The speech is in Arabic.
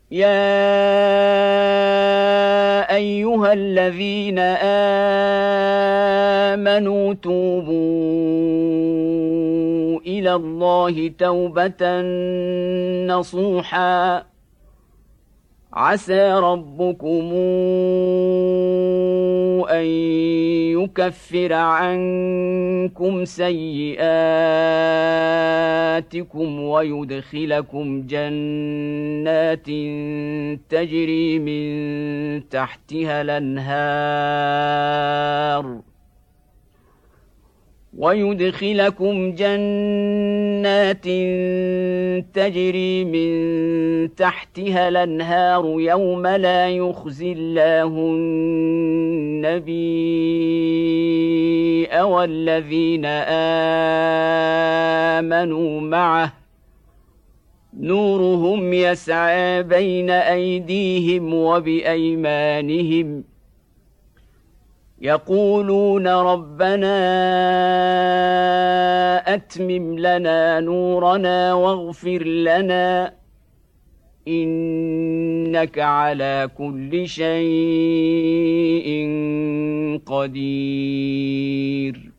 يا أيها الذين آمنوا توبوا إلى الله توبة نصوحا عسى ربكم أن يكفر عنكم سيئاتكم ويدخلكم جنات تجري من تحتها الأنهار يوم لا يخزي الله النبي والذين آمنوا معه نورهم يسعى بين أيديهم وبأيمانهم يقولون ربنا أتمم لنا نورنا واغفر لنا إنك على كل شيء قدير